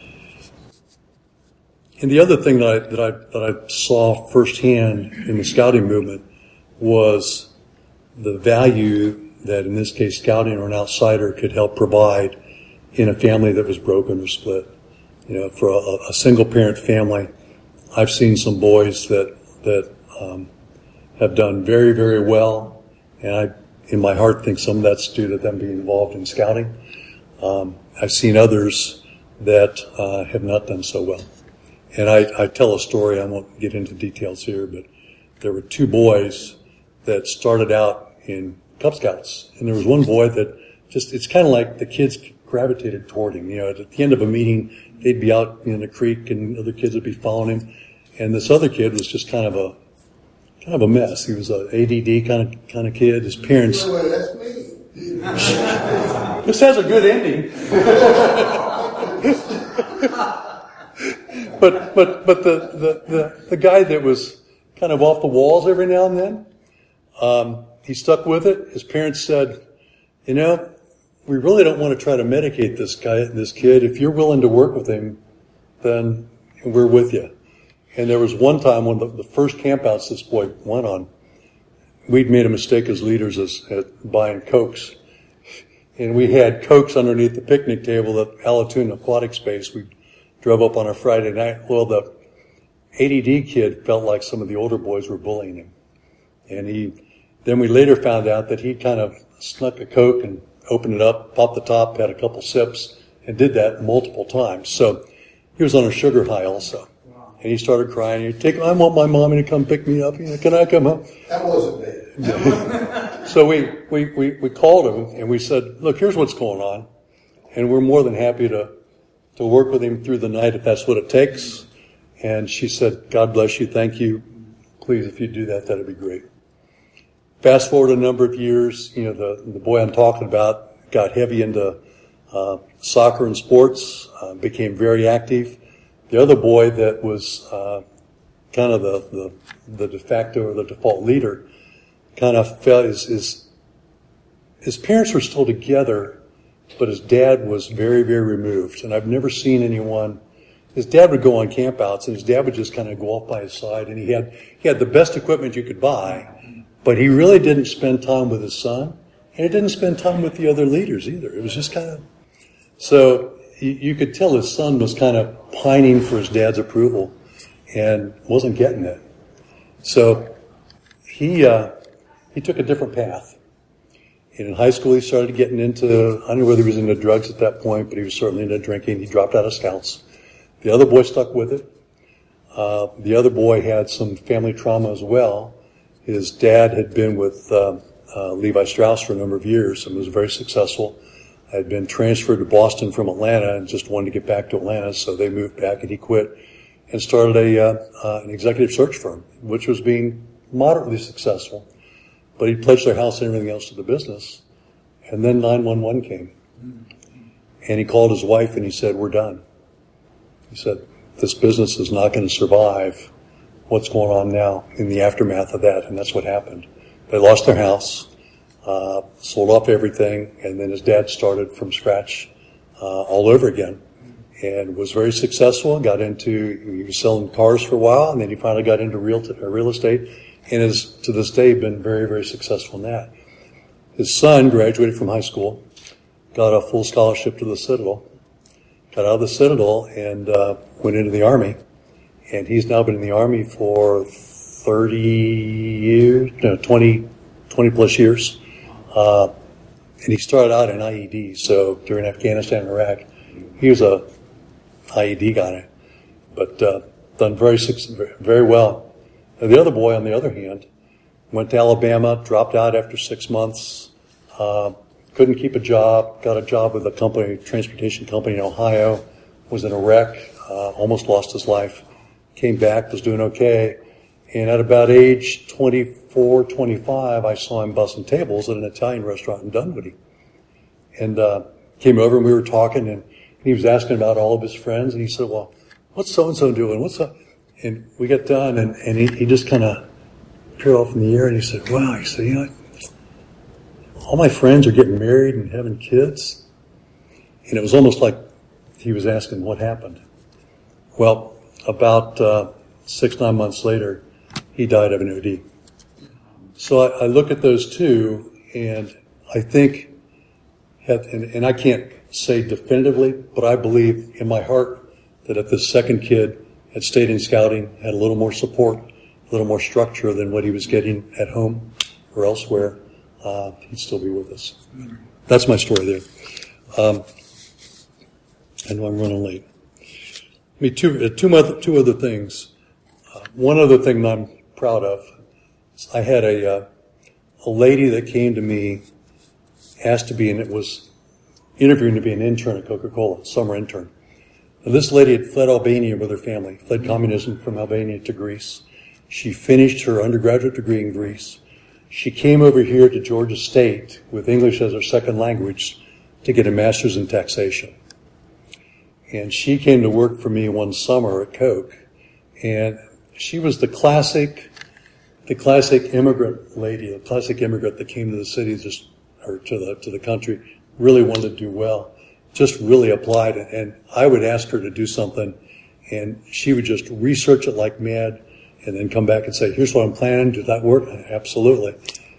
And the other thing that I, that I, that I saw firsthand in the scouting movement was the value that, in this case, scouting or an outsider could help provide in a family that was broken or split. You know, for a, a single-parent family, I've seen some boys that that um, have done very, very well, and I, in my heart, think some of that's due to them being involved in scouting. Um, I've seen others that uh, have not done so well. And I, I tell a story, I won't get into details here, but there were two boys that started out in Cub Scouts, and there was one boy that just, it's kind of like the kids gravitated toward him. You know, at the end of a meeting, they'd be out in the creek and other kids would be following him. And this other kid was just kind of a, kind of a mess. He was a A D D kind of, kind of kid. His parents. Well, that's me. This has a good ending. but, but, but the, the, the, the guy that was kind of off the walls every now and then, um, he stuck with it. His parents said, you know, we really don't want to try to medicate this guy, this kid. If you're willing to work with him, then we're with you. And there was one time when the, the first campouts this boy went on, we'd made a mistake as leaders as, at buying Cokes. And we had Cokes underneath the picnic table at Allatoona Aquatic Space. We drove up on a Friday night. Well, the A D D kid felt like some of the older boys were bullying him. And he, then we later found out that he kind of snuck a Coke and opened it up, popped the top, had a couple sips, and did that multiple times. So he was on a sugar high also. And he started crying. He'd take, I want my mommy to come pick me up. You know, can I come home? That wasn't bad. So we, we, we, we called him and we said, look, here's what's going on. And we're more than happy to, to work with him through the night if that's what it takes. And she said, God bless you. Thank you. Please, if you do that, that'd be great. Fast forward a number of years, you know, the, the boy I'm talking about got heavy into uh, soccer and sports, uh, became very active. The other boy that was uh, kind of the, the the de facto or the default leader kind of felt his, his his parents were still together, but his dad was very, very removed. And I've never seen anyone. His dad would go on campouts, and his dad would just kind of go off by his side. And he had he had the best equipment you could buy, but he really didn't spend time with his son, and he didn't spend time with the other leaders either. It was just kind of so. You could tell his son was kind of pining for his dad's approval and wasn't getting it. So he uh, he took a different path. And in high school, he started getting into, I don't know whether he was into drugs at that point, but he was certainly into drinking. He dropped out of Scouts. The other boy stuck with it. Uh, the other boy had some family trauma as well. His dad had been with uh, uh, Levi Strauss for a number of years and was very successful. I had been transferred to Boston from Atlanta and just wanted to get back to Atlanta, so they moved back and he quit and started a uh, uh, an executive search firm, which was being moderately successful. But he pledged their house and everything else to the business. And then nine one one came. And he called his wife and he said, we're done. He said, this business is not going to survive what's going on now in the aftermath of that. And that's what happened. They lost their house. Uh, sold off everything, and then his dad started from scratch uh, all over again, and was very successful. Got into he was selling cars for a while, and then he finally got into real t- real estate, and has to this day been very very successful in that. His son graduated from high school, got a full scholarship to the Citadel, got out of the Citadel, and uh, went into the Army, and he's now been in the Army for thirty years, no, twenty, twenty plus years. Uh, and he started out in I E D, so during Afghanistan and Iraq, he was a I E D guy, but uh, done very very well. And the other boy, on the other hand, went to Alabama, dropped out after six months, uh, couldn't keep a job, got a job with a company, transportation company in Ohio, was in a wreck, uh, almost lost his life, came back, was doing okay. And at about age twenty-four, twenty-five, I saw him bussing tables at an Italian restaurant in Dunwoody. And uh, came over and we were talking, and he was asking about all of his friends. And he said, well, what's so-and-so doing? What's up? And we got done, and, and he, he just kind of peered off in the air, and he said, wow, he said, you know, all my friends are getting married and having kids. And it was almost like he was asking what happened. Well, about uh, six, nine months later, he died of an O D. So I, I look at those two, and I think, and, and I can't say definitively, but I believe in my heart that if this second kid had stayed in scouting, had a little more support, a little more structure than what he was getting at home or elsewhere, uh, he'd still be with us. That's my story there. Um, I know I'm running late. I mean, two, uh, two, other, two other things. Uh, one other thing that I'm proud of is I had a, uh, a lady that came to me asked to be, and it was interviewing to be an intern at Coca-Cola, summer intern. And this lady had fled Albania with her family, fled communism from Albania to Greece. She finished her undergraduate degree in Greece. She came over here to Georgia State with English as her second language to get a master's in taxation. And she came to work for me one summer at Coke. And she was the classic, the classic immigrant lady, the classic immigrant that came to the city, just, or to the, to the country, really wanted to do well, just really applied. And I would ask her to do something, and she would just research it like mad, and then come back and say, here's what I'm planning. Did that work? Absolutely.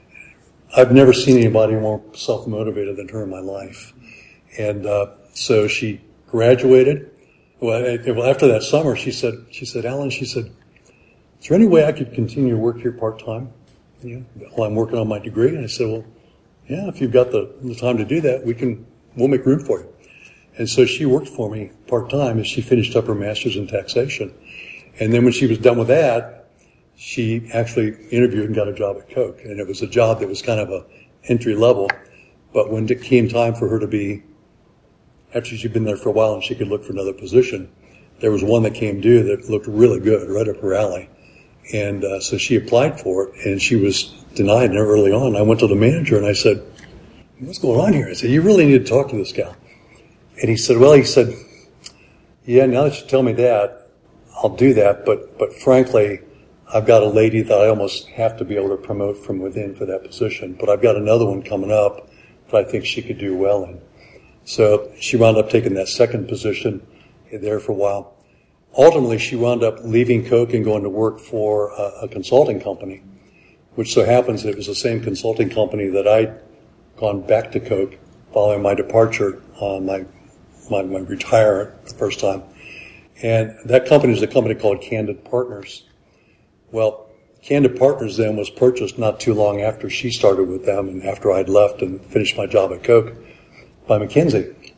I've never seen anybody more self-motivated than her in my life. And uh, so she graduated. Well, after that summer, she said, she said, Alan, she said, is there any way I could continue to work here part-time? You know, while I'm working on my degree? And I said, well, yeah, if you've got the, the time to do that, we can, we'll make room for you. And so she worked for me part-time as she finished up her master's in taxation. And then when she was done with that, she actually interviewed and got a job at Coke. And it was a job that was kind of a entry level. But when it came time for her to be, after she'd been there for a while and she could look for another position, there was one that came due that looked really good, right up her alley. And uh, so she applied for it, and she was denied early on. I went to the manager and I said, what's going on here? I said, you really need to talk to this gal. And he said, well, he said, yeah, now that you tell me that, I'll do that, but but frankly, I've got a lady that I almost have to be able to promote from within for that position. But I've got another one coming up that I think she could do well in. So she wound up taking that second position there for a while. Ultimately, she wound up leaving Coke and going to work for a, a consulting company, which so happens that it was the same consulting company that I'd gone back to Coke following my departure, uh, my, my my retirement the first time. And that company is a company called Candid Partners. Well, Candid Partners then was purchased not too long after she started with them and after I'd left and finished my job at Coke by McKinsey.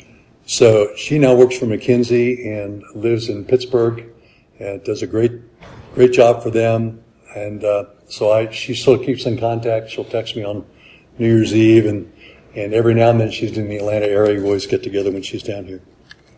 So she now works for McKinsey and lives in Pittsburgh and does a great, great job for them. And uh, so I, she still keeps in contact. She'll text me on New Year's Eve, and, and every now and then she's in the Atlanta area. We always get together when she's down here.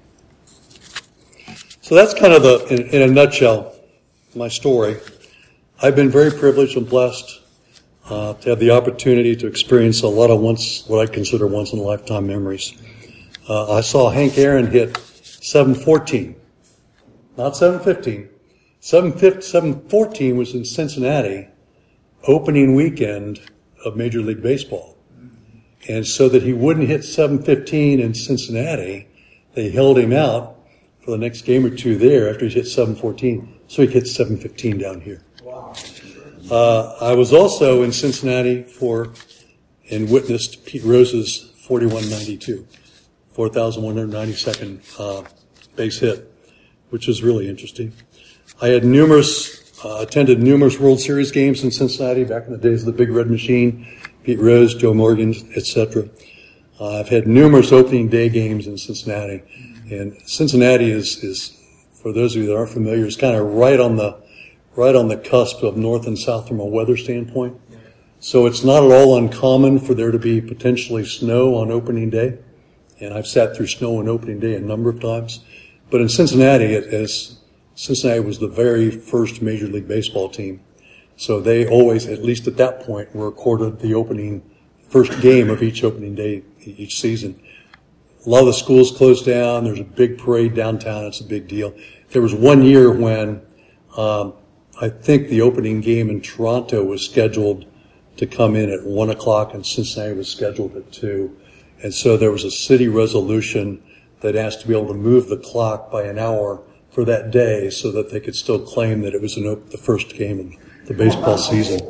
So that's kind of the, in, in a nutshell, my story. I've been very privileged and blessed uh, to have the opportunity to experience a lot of once, what I consider once-in-a-lifetime memories. Uh, I saw Hank Aaron hit seven fourteen, not seven fifteen. seven fourteen was in Cincinnati, opening weekend of Major League Baseball. And so that he wouldn't hit seven fifteen in Cincinnati, they held him out for the next game or two there after he hit seven fourteen, so he hit seven fifteen down here. Wow. Uh, I was also in Cincinnati for and witnessed Pete Rose's forty-one ninety-two, four thousand one hundred ninety-second uh, base hit, which was really interesting. I had numerous, uh, attended numerous World Series games in Cincinnati back in the days of the Big Red Machine, Pete Rose, Joe Morgan, et cetera. Uh, I've had numerous opening day games in Cincinnati. And Cincinnati is, is, for those of you that aren't familiar, is kind of right on the, right on the cusp of north and south from a weather standpoint. So it's not at all uncommon for there to be potentially snow on opening day. And I've sat through snow on opening day a number of times. But in Cincinnati, it, as Cincinnati was the very first Major League Baseball team. So they always, at least at that point, were accorded the opening, first game of each opening day each season. A lot of the schools closed down. There's a big parade downtown. It's a big deal. There was one year when um, I think the opening game in Toronto was scheduled to come in at one o'clock, and Cincinnati was scheduled at two. And so there was a city resolution that asked to be able to move the clock by an hour for that day so that they could still claim that it was an op- the first game of the baseball season.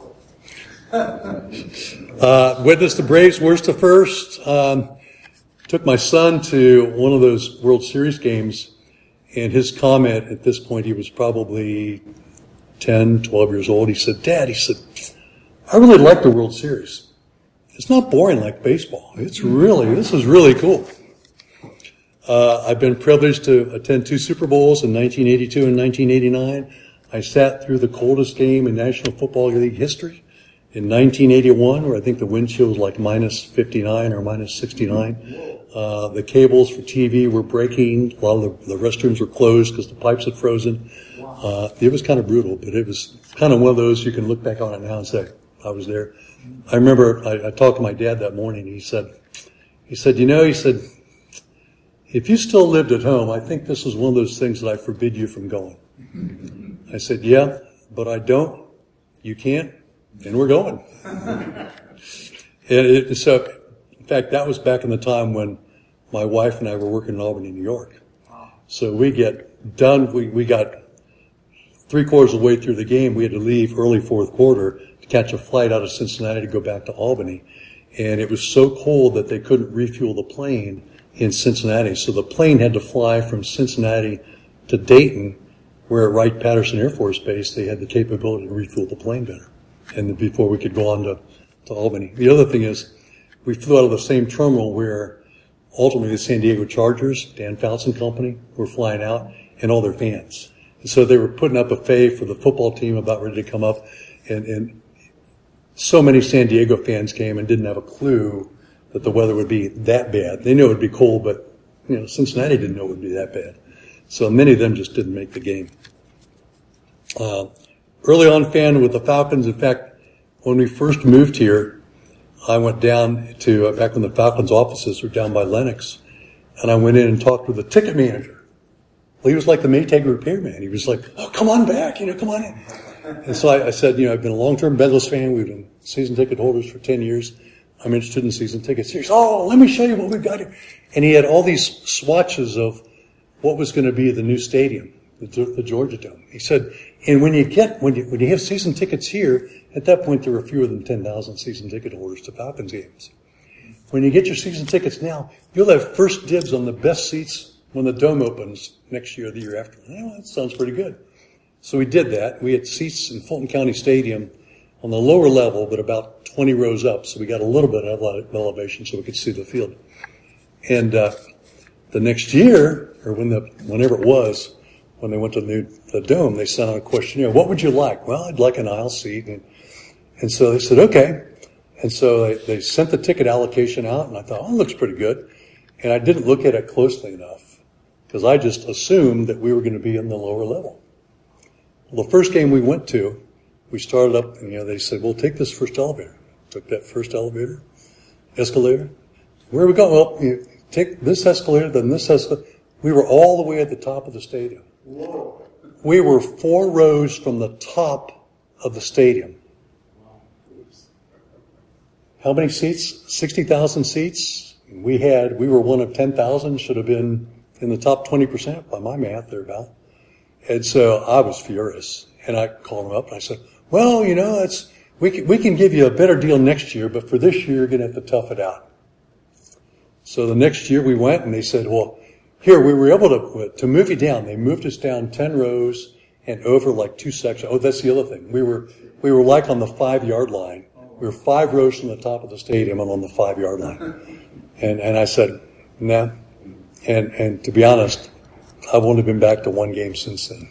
Uh, witnessed the Braves worst to first. Um, took my son to one of those World Series games, and his comment at this point, he was probably ten, twelve years old. He said, Dad, he said, I really like the World Series. It's not boring like baseball. It's really, this is really cool. Uh, I've been privileged to attend two Super Bowls in nineteen eighty-two and nineteen eighty-nine. I sat through the coldest game in National Football League history in nineteen eighty-one, where I think the wind chill was like minus fifty-nine or minus sixty-nine. Uh, the cables for T V were breaking. A lot of the, the restrooms were closed because the pipes had frozen. Uh, it was kind of brutal, but it was kind of one of those you can look back on it now and say, I was there. I remember I, I talked to my dad that morning. He said, he said, you know, he said, if you still lived at home, I think this is one of those things that I forbid you from going. I said, yeah, but I don't. You can't, and we're going. and it, so, in fact, that was back in the time when my wife and I were working in Albany, New York. So we get done, we, we got three quarters of the way through the game. We had to leave early fourth quarter to catch a flight out of Cincinnati to go back to Albany. And it was so cold that they couldn't refuel the plane in Cincinnati. So the plane had to fly from Cincinnati to Dayton, where at Wright-Patterson Air Force Base, they had the capability to refuel the plane better. And before we could go on to, to Albany. The other thing is, we flew out of the same terminal where ultimately the San Diego Chargers, Dan Fouts and company, were flying out, and all their fans. And so they were putting up a fave for the football team about ready to come up, and, and so many San Diego fans came and didn't have a clue that the weather would be that bad. They knew it would be cold, but you know, Cincinnati didn't know it would be that bad. So many of them just didn't make the game. Uh, early on fan with the Falcons. In fact, when we first moved here, I went down to, uh, back when the Falcons offices were down by Lenox, and I went in and talked with the ticket manager. Well, he was like the Maytag repairman. He was like, oh, come on back, you know, come on in. And so I, I said, you know, I've been a long-term Bengals fan. We've been season ticket holders for ten years. I'm interested in season tickets. He said, oh, let me show you what we've got here. And he had all these swatches of what was going to be the new stadium, the, the Georgia Dome. He said, and when you get, when you, when you have season tickets here, at that point there were fewer than ten thousand season ticket holders to Falcons games. When you get your season tickets now, you'll have first dibs on the best seats when the Dome opens next year or the year after. Well, that sounds pretty good. So we did that. We had seats in Fulton County Stadium on the lower level, but about twenty rows up. So we got a little bit of elevation so we could see the field. And uh, the next year, or when the whenever it was, when they went to the, the Dome, they sent out a questionnaire. What would you like? Well, I'd like an aisle seat. And, and so they said, okay. And so they, they sent the ticket allocation out, and I thought, oh, it looks pretty good. And I didn't look at it closely enough, because I just assumed that we were going to be in the lower level. Well, the first game we went to, we started up, and you know, they said, well, take this first elevator. Took that first elevator, escalator. Where we go? Well, you take this escalator, then this escalator. We were all the way at the top of the stadium. Whoa. We were four rows from the top of the stadium. How many seats? sixty thousand seats. We had, we were one of ten thousand, should have been in the top twenty percent by my math, thereabout. And so I was furious. And I called him up and I said, well, you know, it's, we can, we can give you a better deal next year, but for this year, you're going to have to tough it out. So the next year we went and they said, well, here, we were able to, to move you down. They moved us down ten rows and over like two sections. Oh, that's the other thing. We were, we were like on the five yard line. We were five rows from the top of the stadium and on the five yard line. And, and I said, no. Nah. And, and to be honest, I've only been back to one game since then.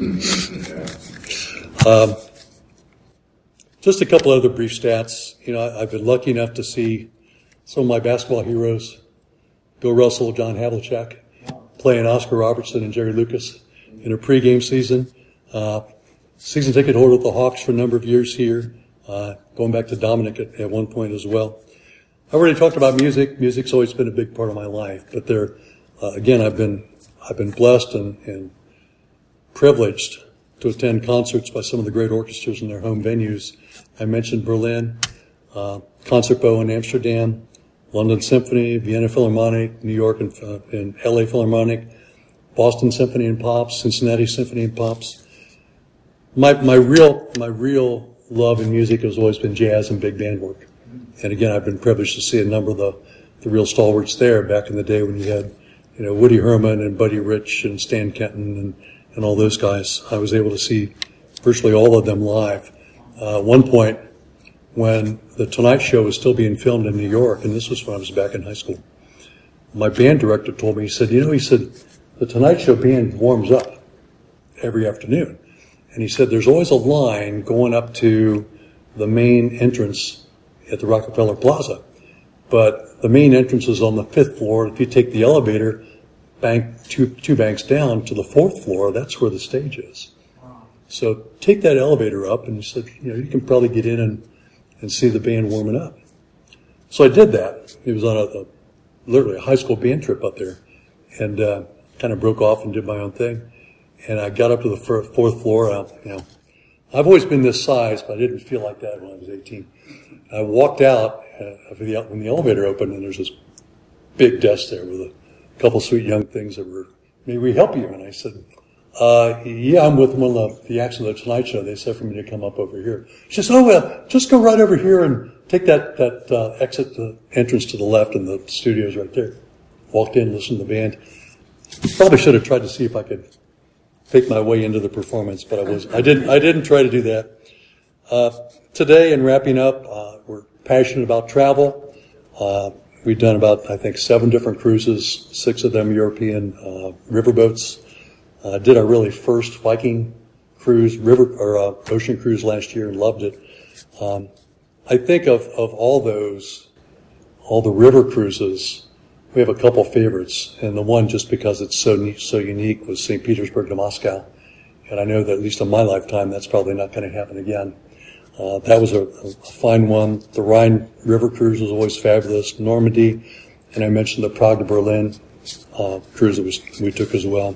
um, just a couple other brief stats. You know, I, I've been lucky enough to see some of my basketball heroes, Bill Russell, John Havlicek, playing Oscar Robertson and Jerry Lucas in a pregame season. Uh, season ticket holder with the Hawks for a number of years here, uh, going back to Dominic at, at one point as well. I already talked about music. Music's always been a big part of my life, but there, uh, again, I've been I've been blessed and, and privileged to attend concerts by some of the great orchestras in their home venues. I mentioned Berlin, uh, Concertbouw in Amsterdam, London Symphony, Vienna Philharmonic, New York and, uh, and L A Philharmonic, Boston Symphony and Pops, Cincinnati Symphony and Pops. My my real my real love in music has always been jazz and big band work. And again, I've been privileged to see a number of the, the real stalwarts there back in the day when you had, you know, Woody Herman and Buddy Rich and Stan Kenton and, and all those guys. I was able to see virtually all of them live. Uh, one point when the Tonight Show was still being filmed in New York, and this was when I was back in high school, my band director told me, he said, you know, he said, the Tonight Show band warms up every afternoon. And he said, there's always a line going up to the main entrance at the Rockefeller Plaza. But the main entrance is on the fifth floor. If you take the elevator bank two two banks down to the fourth floor, that's where the stage is. So take that elevator up, and he said, you know, you can probably get in and, and see the band warming up. So I did that. It was on a, a literally a high school band trip up there, and uh, kind of broke off and did my own thing. And I got up to the fourth floor. Uh, you know, I've always been this size, but I didn't feel like that when I was eighteen. I walked out uh, when the elevator opened, and there's this big desk there with a couple sweet young things that were, may we help you? And I said, uh, yeah, I'm with one of the, the acts of the Tonight Show. They said for me to come up over here. She says, oh, well, just go right over here and take that, that uh, exit, the entrance to the left, and the studio's right there. Walked in, listened to the band. Probably should have tried to see if I could fake my way into the performance, but I was, I didn't, I didn't try to do that. Uh, today, in wrapping up, uh, we're passionate about travel. Uh, we've done about, I think, seven different cruises, six of them European uh, riverboats. Uh, did our really first Viking cruise, river or uh, ocean cruise last year, and loved it. Um, I think of of all those, all the river cruises, we have a couple favorites, and the one just because it's so neat, so unique was Saint Petersburg to Moscow, and I know that at least in my lifetime that's probably not going to happen again. Uh, that was a, a fine one. The Rhine River cruise was always fabulous. Normandy, and I mentioned the Prague to Berlin uh, cruise that was, we took as well.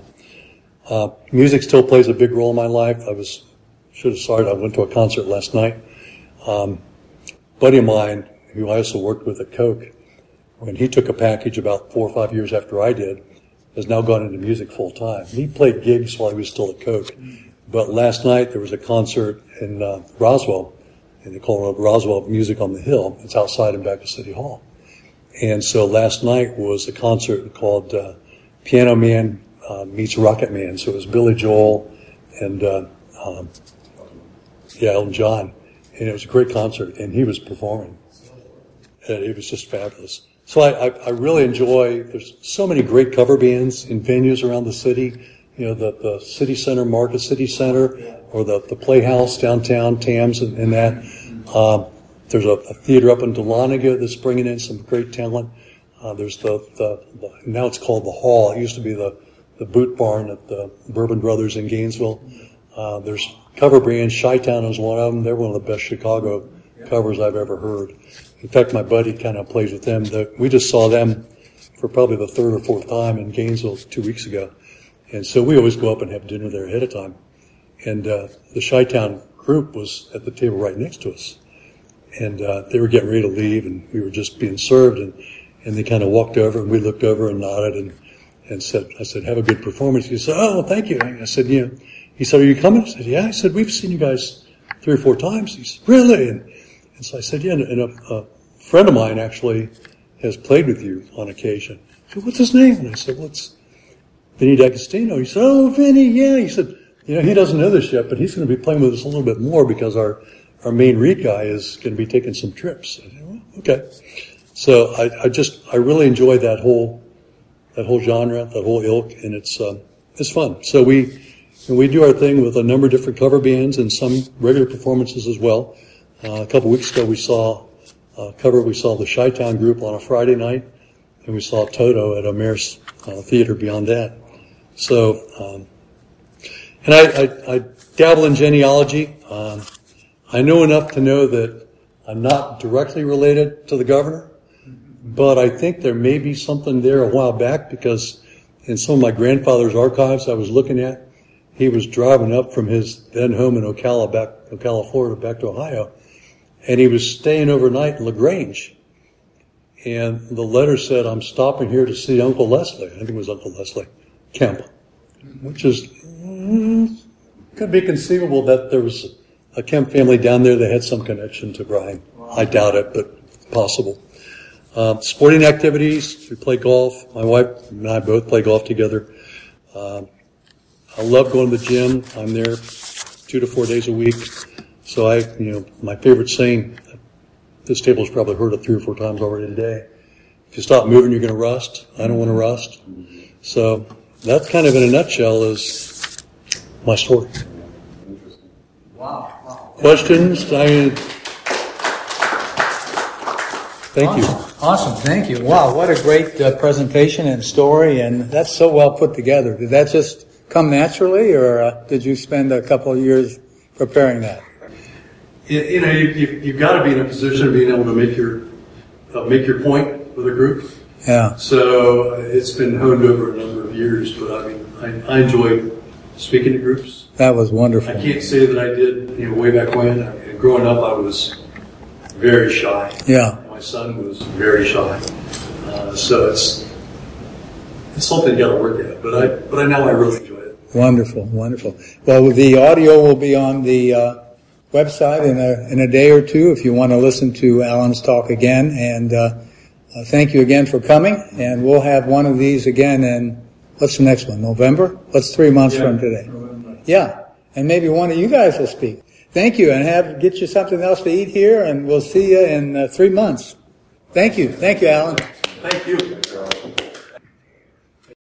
Uh, music still plays a big role in my life. I was should have started. I went to a concert last night. Um, buddy of mine, who I also worked with at Coke, when he took a package about four or five years after I did, has now gone into music full time. He played gigs while he was still at Coke. But last night there was a concert in uh, Roswell, and they call it Roswell Music on the Hill. It's outside and back to City Hall. And so last night was a concert called uh, Piano Man uh, Meets Rocket Man. So it was Billy Joel and uh, um, yeah, Elton John. And it was a great concert, and he was performing. And it was just fabulous. So I, I, I really enjoy, there's so many great cover bands in venues around the city. You know, the, the City Center, Market City Center, or the, the Playhouse downtown, Tams and, and that. Um, there's a, a theater up in Dahlonega that's bringing in some great talent. Uh, there's the, the, the, now it's called the Hall. It used to be the, the Boot Barn at the Bourbon Brothers in Gainesville. Uh, there's cover bands. Chi-Town is one of them. They're one of the best Chicago covers I've ever heard. In fact, my buddy kind of plays with them. The, we just saw them for probably the third or fourth time in Gainesville two weeks ago. And so we always go up and have dinner there ahead of time. And uh, the Chi-Town group was at the table right next to us. And uh, they were getting ready to leave, and we were just being served. And, and they kind of walked over, and we looked over and nodded and, and said, I said, have a good performance. He said, oh, well, thank you. I said, you know, he said, are you coming? I said, yeah. I said, we've seen you guys three or four times. He said, really? And, and so I said, yeah, and a, a friend of mine actually has played with you on occasion. He said, what's his name? And I said, well, it's Vinny D'Agostino. He said, oh, Vinny, yeah. He said, you know, he doesn't know this yet, but he's going to be playing with us a little bit more because our, our main reed guy is going to be taking some trips. I said, well, okay. So I, I just, I really enjoy that whole, that whole genre, that whole ilk, and it's, um, it's fun. So we, and we do our thing with a number of different cover bands and some regular performances as well. Uh, a couple weeks ago we saw a cover, we saw the Chi-Town group on a Friday night, and we saw Toto at Ameris uh, Theater beyond that. So, um, and I, I, I dabble in genealogy. Um, I know enough to know that I'm not directly related to the governor, but I think there may be something there a while back because in some of my grandfather's archives I was looking at, he was driving up from his then home in Ocala, back, Ocala, Florida, back to Ohio, and he was staying overnight in LaGrange. And the letter said, I'm stopping here to see Uncle Leslie. I think it was Uncle Leslie Kemp, which is, mm, could be conceivable that there was a Kemp family down there that had some connection to Brian. I doubt it, but possible. Um, sporting activities, we play golf. My wife and I both play golf together. Um, I love going to the gym. I'm there two to four days a week. So I, you know, my favorite saying, this table's probably heard it three or four times already today. If you stop moving, you're going to rust. I don't want to rust. So that kind of in a nutshell is my story. Wow. Wow. Questions? I, Thank you. Awesome. Awesome. Thank you. Wow, what a great uh, presentation and story, and that's so well put together. Did that just come naturally, or uh, did you spend a couple of years preparing that? You, you know, you, you, you've got to be in a position of being able to make your uh, make your point with a group. Yeah. So uh, it's been honed over a number of years, but I mean, I, I enjoy speaking to groups. That was wonderful. I can't say that I did, you know, way back when. I mean, growing up, I was very shy. Yeah. My son was very shy. Uh, so it's it's something you got to work at. But I but I now I really enjoy it. Wonderful, wonderful. Well, the audio will be on the uh, website in a in a day or two if you want to listen to Alan's talk again. And uh, uh, thank you again for coming. And we'll have one of these again in, what's the next one, November? What's three months Yeah. from today? Yeah, and maybe one of you guys will speak. Thank you, and have get you something else to eat here, and we'll see you in uh, three months. Thank you. Thank you, Alan. Thank you.